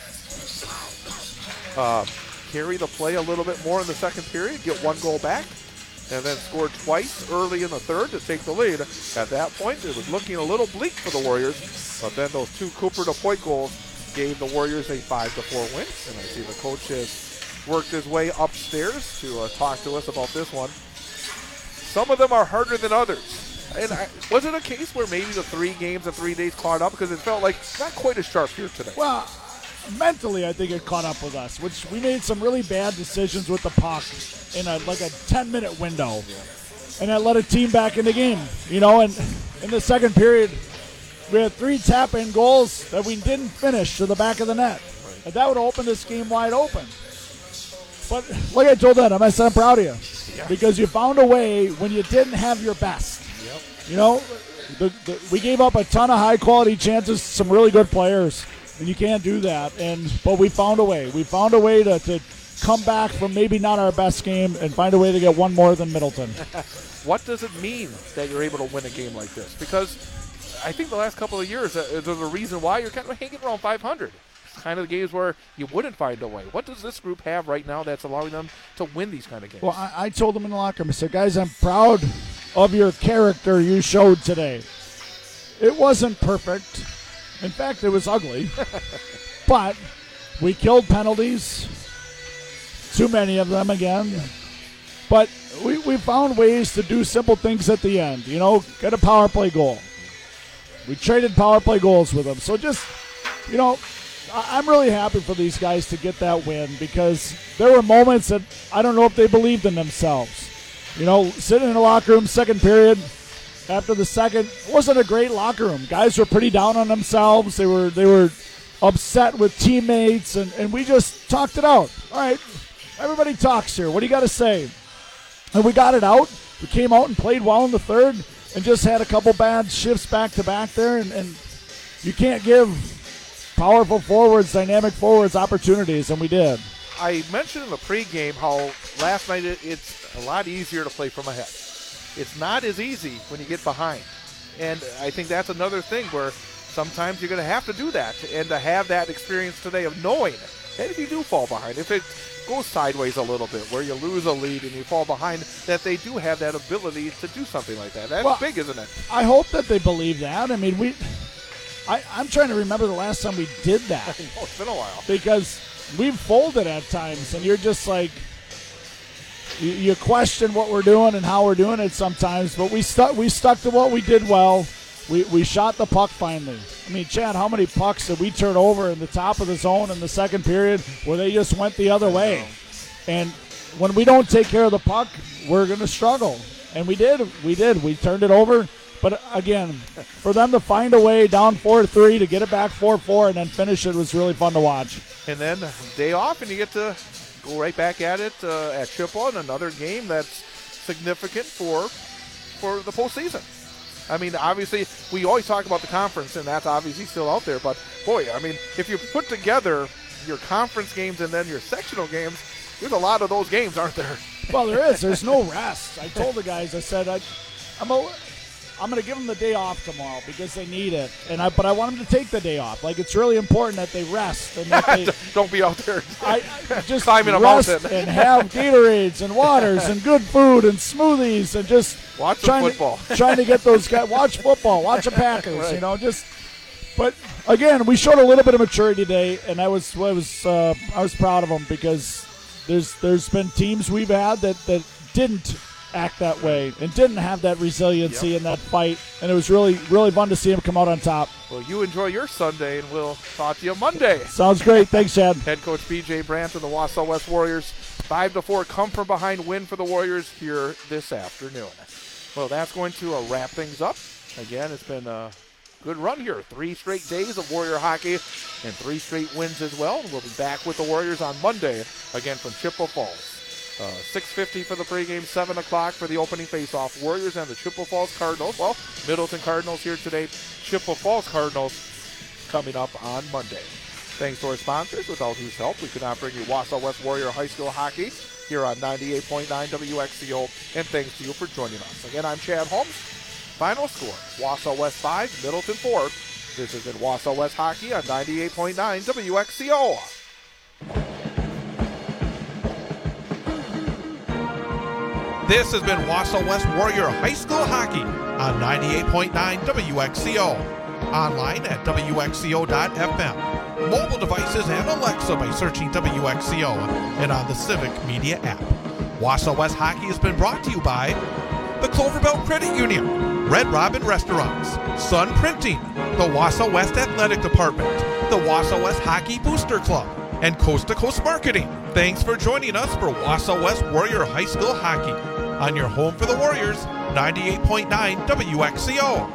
carry the play a little bit more in the second period, get 1 goal back, and then scored twice early in the third to take the lead. At that point, it was looking a little bleak for the Warriors, but then those 2 Cooper DePoit goals gave the Warriors a 5-4 win. And I see the coach has worked his way upstairs to talk to us about this one. Some of them are harder than others. And was it a case where maybe the 3 games and 3 days caught up? Because it felt like not quite as sharp here today. Well, mentally, I think it caught up with us, which we made some really bad decisions with the puck in a 10-minute window. Yeah. And that let a team back in the game, and in the second period, we had 3 tap-in goals that we didn't finish to the back of the net. Right. And that would open this game wide open. But like I told them, I said I'm proud of you. Yeah. Because you found a way when you didn't have your best. Yep. We gave up a ton of high-quality chances, some really good players, and you can't do that. But we found a way. We found a way to come back from maybe not our best game and find a way to get 1 more than Middleton. What does it mean that you're able to win a game like this? Because I think the last couple of years, there's a reason why you're kind of hanging around 500. It's kind of the games where you wouldn't find a way. What does this group have right now that's allowing them to win these kind of games? Well, I told them in the locker room, I said, guys, I'm proud of your character you showed today. It wasn't perfect. In fact, it was ugly. But we killed penalties. Too many of them again. Yeah. But we found ways to do simple things at the end. Get a power play goal. We traded power play goals with them. So just, I'm really happy for these guys to get that win because there were moments that I don't know if they believed in themselves. Sitting in the locker room, second period, after the second. It wasn't a great locker room. Guys were pretty down on themselves. They were upset with teammates, and we just talked it out. All right, everybody talks here. What do you got to say? And we got it out. We came out and played well in the third and just had a couple bad shifts back-to-back there, and you can't give powerful forwards, dynamic forwards opportunities, and we did. I mentioned in the pregame how last night it's a lot easier to play from ahead. It's not as easy when you get behind. And I think that's another thing where sometimes you're going to have to do that. And to have that experience today of knowing that if you do fall behind, if it goes sideways a little bit where you lose a lead and you fall behind, that they do have that ability to do something like that. That's big, isn't it? I hope that they believe that. I mean, I'm trying to remember the last time we did that. I know, it's been a while. Because we've folded at times, and you're just like, you question what we're doing and how we're doing it sometimes, but we stuck to what we did well. We shot the puck finally. I mean, Chad, how many pucks did we turn over in the top of the zone in the second period where they just went the other way? And when we don't take care of the puck, we're going to struggle. And we did. We turned it over. But again, for them to find a way down 4-3 to get it back 4-4 and then finish it was really fun to watch. And then day off, and you get to go right back at it at Chippewa in another game that's significant for the postseason. I mean, obviously, we always talk about the conference, and that's obviously still out there. But, boy, I mean, if you put together your conference games and then your sectional games, there's a lot of those games, aren't there? Well, there is. There's no rest. I told the guys, I said, I'm going to give them the day off tomorrow because they need it. But I want them to take the day off. Like, it's really important that they rest. And that they don't be out there just climbing a rest mountain. And have Gatorades and waters and good food and smoothies and just watch football. Trying to get those guys. Watch football. Watch the Packers. Right. But again, we showed a little bit of maturity today, and I was proud of them because there's been teams we've had that didn't act that way and didn't have that resiliency in that fight, and it was really, really fun to see him come out on top. Well, you enjoy your Sunday, and we'll talk to you Monday. Sounds great. Thanks, Chad. Head coach B.J. Brandt and the Wausau West Warriors. 5-4 come-from-behind win for the Warriors here this afternoon. Well, that's going to wrap things up. Again, it's been a good run here. 3 straight days of Warrior hockey and 3 straight wins as well. We'll be back with the Warriors on Monday, again from Chippewa Falls. 6:50 for the pregame, 7 o'clock for the opening faceoff. Warriors and the Chippewa Falls Cardinals. Well, Middleton Cardinals here today. Chippewa Falls Cardinals coming up on Monday. Thanks to our sponsors, without whose help we could not bring you Wausau West Warrior High School Hockey here on 98.9 WXCO. And thanks to you for joining us. Again, I'm Chad Holmes. Final score, Wausau West 5, Middleton 4. This has been Wausau West Hockey on 98.9 WXCO. This has been Wausau West Warrior High School Hockey on 98.9 WXCO. Online at WXCO.FM. Mobile devices and Alexa by searching WXCO and on the Civic Media app. Wausau West Hockey has been brought to you by the Clover Belt Credit Union, Red Robin Restaurants, Sun Printing, the Wausau West Athletic Department, the Wausau West Hockey Booster Club, and Coast to Coast Marketing. Thanks for joining us for Wausau West Warrior High School Hockey on your home for the Warriors, 98.9 WXCO.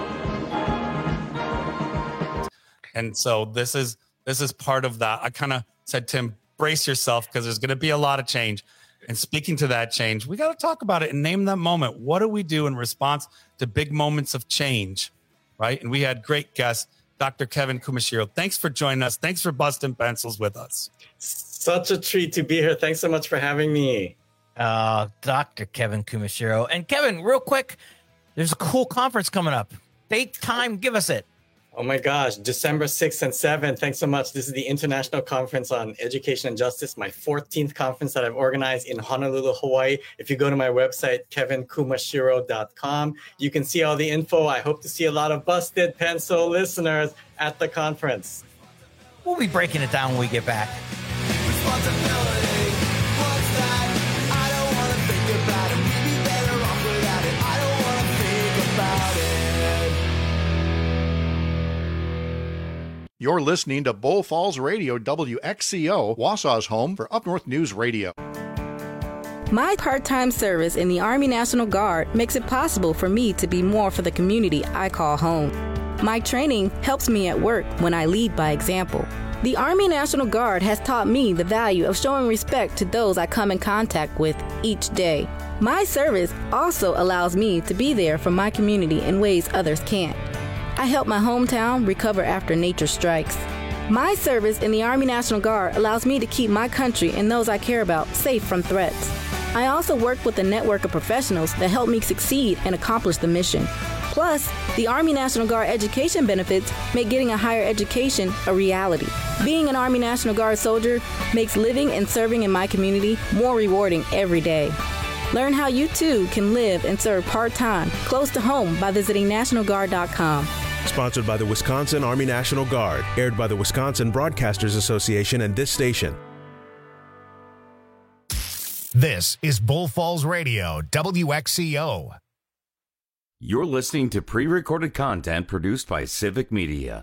And so this is part of that. I kind of said, Tim, brace yourself because there's going to be a lot of change. And speaking to that change, we got to talk about it and name that moment. What do we do in response to big moments of change, right? And we had great guests, Dr. Kevin Kumashiro. Thanks for joining us. Thanks for busting pencils with us. Such a treat to be here. Thanks so much for having me. Dr. Kevin Kumashiro. And Kevin, real quick, there's a cool conference coming up. Date, time, give us it. Oh my gosh, December 6th and 7th. Thanks so much. This is the International Conference on Education and Justice, my 14th conference that I've organized in Honolulu, Hawaii. If you go to my website, kevinkumashiro.com, you can see all the info. I hope to see a lot of Busted Pencil listeners at the conference. We'll be breaking it down when we get back. You're listening to Bull Falls Radio, WXCO, Wausau's home for Up North News Radio. My part-time service in the Army National Guard makes it possible for me to be more for the community I call home. My training helps me at work when I lead by example. The Army National Guard has taught me the value of showing respect to those I come in contact with each day. My service also allows me to be there for my community in ways others can't. I help my hometown recover after nature strikes. My service in the Army National Guard allows me to keep my country and those I care about safe from threats. I also work with a network of professionals that help me succeed and accomplish the mission. Plus, the Army National Guard education benefits make getting a higher education a reality. Being an Army National Guard soldier makes living and serving in my community more rewarding every day. Learn how you too can live and serve part-time close to home by visiting NationalGuard.com. Sponsored by the Wisconsin Army National Guard, aired by the Wisconsin Broadcasters Association and this station. This is Bull Falls Radio, WXCO. You're listening to pre-recorded content produced by Civic Media.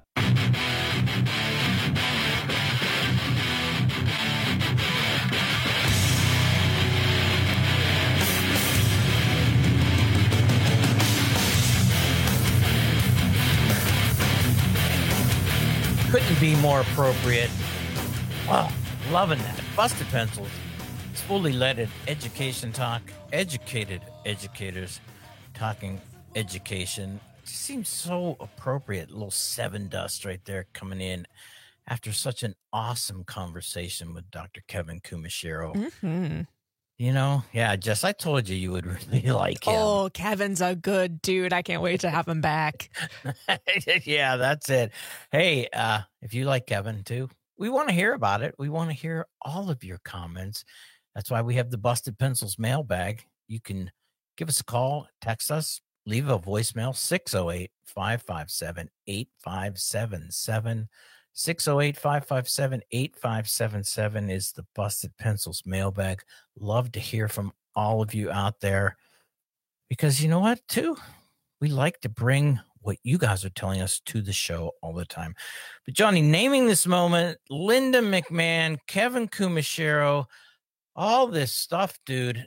Couldn't be more appropriate. Wow, loving that. Busted Pencils. It's fully leaded education talk. Educated educators talking education. It seems so appropriate. A little Seven Dust right there coming in after such an awesome conversation with Dr. Kevin Kumashiro. Mm-hmm. You know, yeah, Jess, I told you would really like him. Oh, Kevin's a good dude. I can't wait to have him back. Yeah, that's it. Hey, if you like Kevin too, we want to hear about it. We want to hear all of your comments. That's why we have the Busted Pencils mailbag. You can give us a call, text us, leave a voicemail, 608-557-8577. 608-557-8577 is the Busted Pencils mailbag. Love to hear from all of you out there because you know what, too? We like to bring what you guys are telling us to the show all the time. But Johnny, naming this moment, Linda McMahon, Kevin Kumashiro, all this stuff, dude.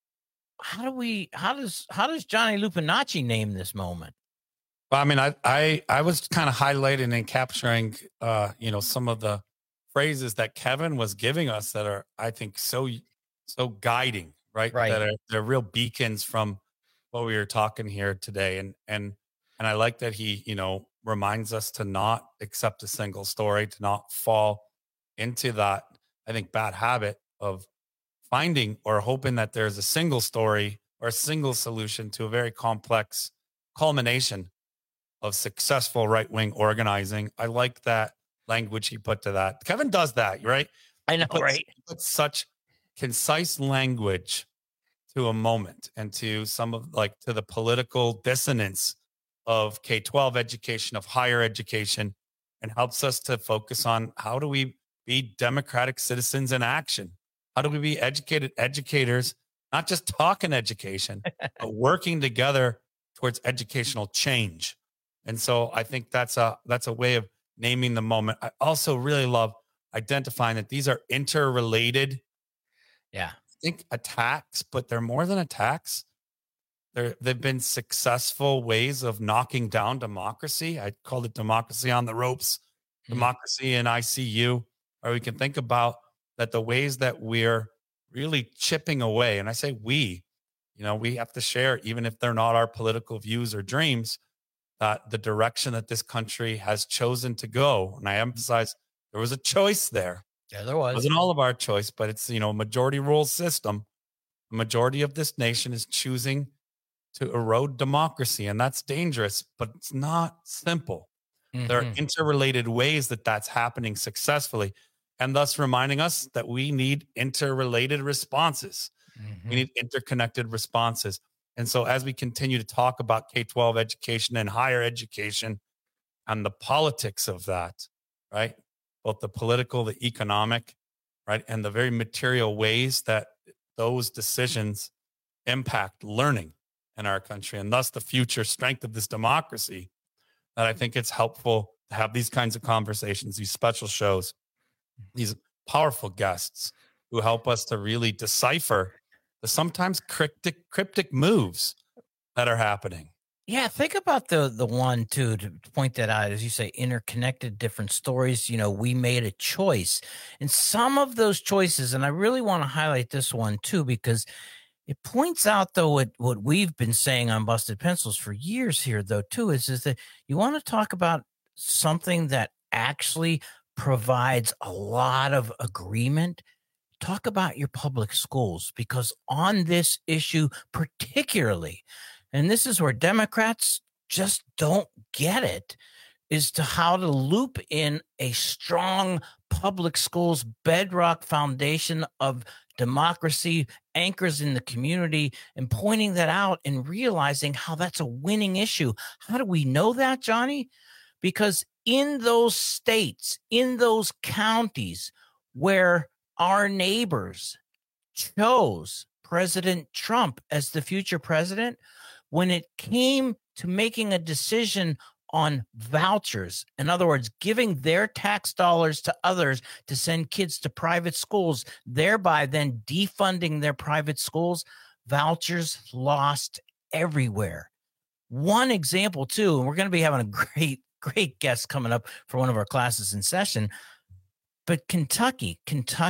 How does Johnny Lupinacci name this moment? Well, I mean, I was kind of highlighting and capturing, some of the phrases that Kevin was giving us that are, I think, so guiding, right? That they're real beacons from what we were talking here today. And I like that he, reminds us to not accept a single story, to not fall into that, I think, bad habit of finding or hoping that there's a single story or a single solution to a very complex culmination of successful right-wing organizing. I like that language he put to that. Kevin does that, right? I know, right? He puts such concise language to a moment and to some of to the political dissonance of K-12 education, of higher education, and helps us to focus on how do we be democratic citizens in action? How do we be educated educators, not just talking education, but working together towards educational change? And so I think that's a way of naming the moment. I also really love identifying that these are interrelated. Yeah. I think attacks, but they're more than attacks. They've been successful ways of knocking down democracy. I called it democracy on the ropes, democracy in ICU, or we can think about that the ways that we're really chipping away. And I say we have to share, even if they're not our political views or dreams, the direction that this country has chosen to go. And I emphasize there was a choice there. Yeah, there was. It wasn't all of our choice, but it's, a majority rule system. The majority of this nation is choosing to erode democracy. And that's dangerous, but it's not simple. Mm-hmm. There are interrelated ways that that's happening successfully, and thus reminding us that we need interrelated responses. Mm-hmm. We need interconnected responses. And so as we continue to talk about K-12 education and higher education and the politics of that, right? Both the political, the economic, right? And the very material ways that those decisions impact learning in our country, and thus the future strength of this democracy, that I think it's helpful to have these kinds of conversations, these special shows, these powerful guests who help us to really decipher the sometimes cryptic moves that are happening. Yeah, think about the one too, to point that out, as you say, interconnected different stories. We made a choice, and some of those choices, and I really want to highlight this one too, because it points out though what we've been saying on Busted Pencils for years here though too, is that you want to talk about something that actually provides a lot of agreement. Talk about your public schools, because on this issue particularly, and this is where Democrats just don't get it, is to how to loop in a strong public schools bedrock foundation of democracy, anchors in the community, and pointing that out and realizing how that's a winning issue. How do we know that, Johnny? Because in those states, in those counties where our neighbors chose President Trump as the future president, when it came to making a decision on vouchers, in other words, giving their tax dollars to others to send kids to private schools, thereby then defunding their private schools, vouchers lost everywhere. One example, too, and we're going to be having a great guest coming up for one of our classes in session, but Kentucky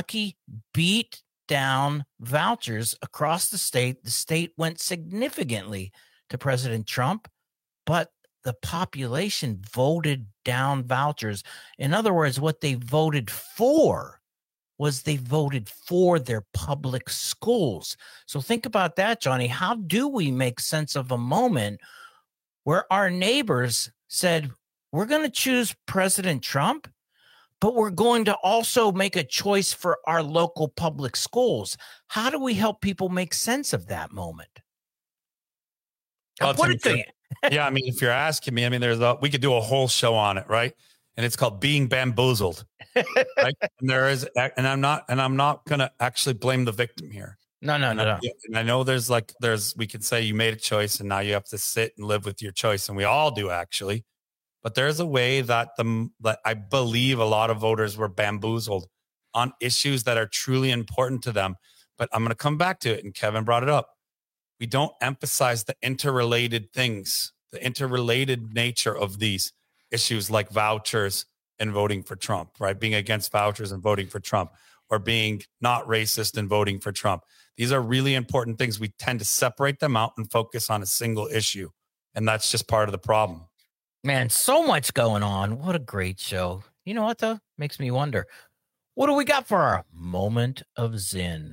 beat down vouchers across the state. The state went significantly to President Trump, but the population voted down vouchers. In other words, what they voted for was they voted for their public schools. So think about that, Johnny. How do we make sense of a moment where our neighbors said, we're going to choose President Trump, but we're going to also make a choice for our local public schools? How do we help people make sense of that moment? Yeah, I mean, if you're asking me, I mean, we could do a whole show on it, right? And it's called Being Bamboozled. Right? And I'm not going to actually blame the victim here. No. And I know we can say you made a choice and now you have to sit and live with your choice. And we all do, actually. But there's a way that I believe a lot of voters were bamboozled on issues that are truly important to them. But I'm going to come back to it. And Kevin brought it up. We don't emphasize the interrelated things, the interrelated nature of these issues like vouchers and voting for Trump, right? Being against vouchers and voting for Trump, or being not racist and voting for Trump. These are really important things. We tend to separate them out and focus on a single issue. And that's just part of the problem. Man, so much going on. What a great show. You know what, though? Makes me wonder, what do we got for our moment of Zen?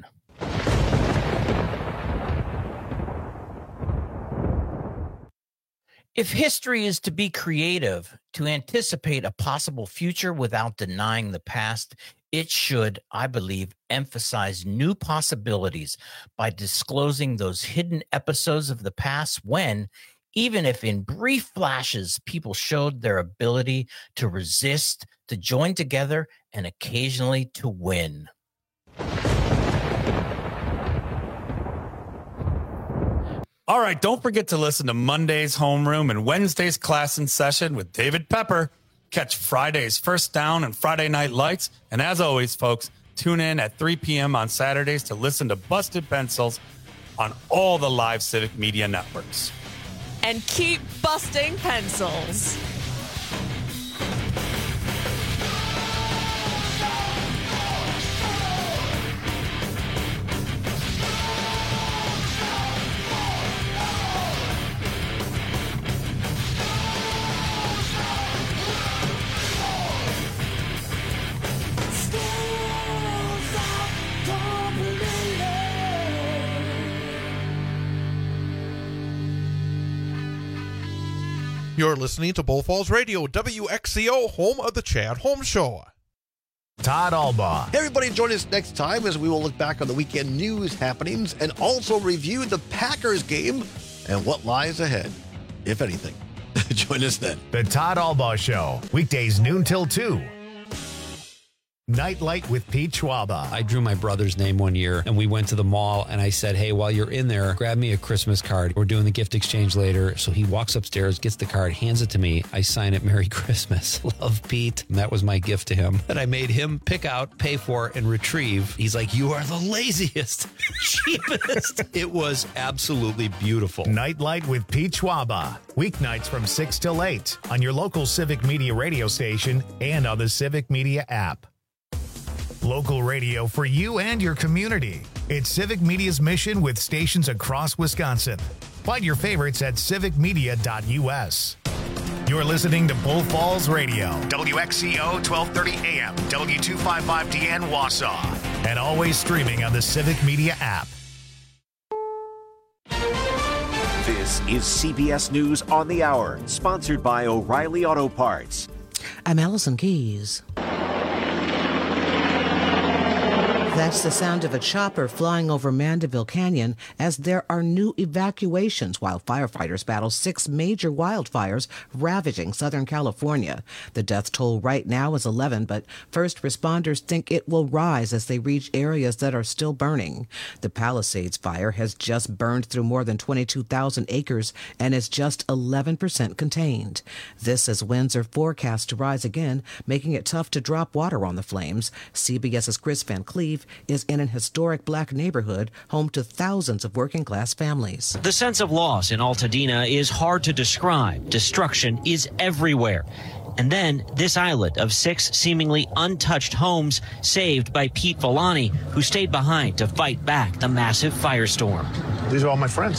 If history is to be creative, to anticipate a possible future without denying the past, it should, I believe, emphasize new possibilities by disclosing those hidden episodes of the past when, even if in brief flashes, people showed their ability to resist, to join together, and occasionally to win. All right, don't forget to listen to Monday's Homeroom and Wednesday's Class in Session with David Pepper. Catch Friday's First Down and Friday Night Lights. And as always, folks, tune in at 3 p.m. on Saturdays to listen to Busted Pencils on all the live Civic Media networks. And keep busting pencils. You're listening to Bull Falls Radio, WXCO, home of the Chad Holmes Show. Todd Albaugh. Hey, everybody, join us next time as we will look back on the weekend news happenings and also review the Packers game and what lies ahead, if anything. Join us then. The Todd Albaugh Show, weekdays noon till 2. Nightlight with Pete Schwaba. I drew my brother's name one year, and we went to the mall, and I said, hey, while you're in there, grab me a Christmas card. We're doing the gift exchange later. So he walks upstairs, gets the card, hands it to me. I sign it, Merry Christmas. Love, Pete. And that was my gift to him that I made him pick out, pay for, and retrieve. He's like, you are the laziest, cheapest. It was absolutely beautiful. Nightlight with Pete Schwaba. Weeknights from 6 till 8 on your local Civic Media radio station and on the Civic Media app. Local radio for you and your community. It's Civic Media's mission with stations across Wisconsin. Find your favorites at civicmedia.us. You're listening to Bull Falls Radio, WXCO 1230 AM, W255DN Wausau, and always streaming on the Civic Media app. This is CBS News on the Hour, sponsored by O'Reilly Auto Parts. I'm Allison Keys. That's the sound of a chopper flying over Mandeville Canyon as there are new evacuations while firefighters battle 6 major wildfires ravaging Southern California. The death toll right now is 11, but first responders think it will rise as they reach areas that are still burning. The Palisades fire has just burned through more than 22,000 acres and is just 11% contained. This as winds are forecast to rise again, making it tough to drop water on the flames. CBS's Chris Van Cleve is in an historic black neighborhood home to thousands of working-class families. The sense of loss in Altadena is hard to describe. Destruction is everywhere. And then this island of 6 seemingly untouched homes saved by Pete Villani, who stayed behind to fight back the massive firestorm. These are all my friends.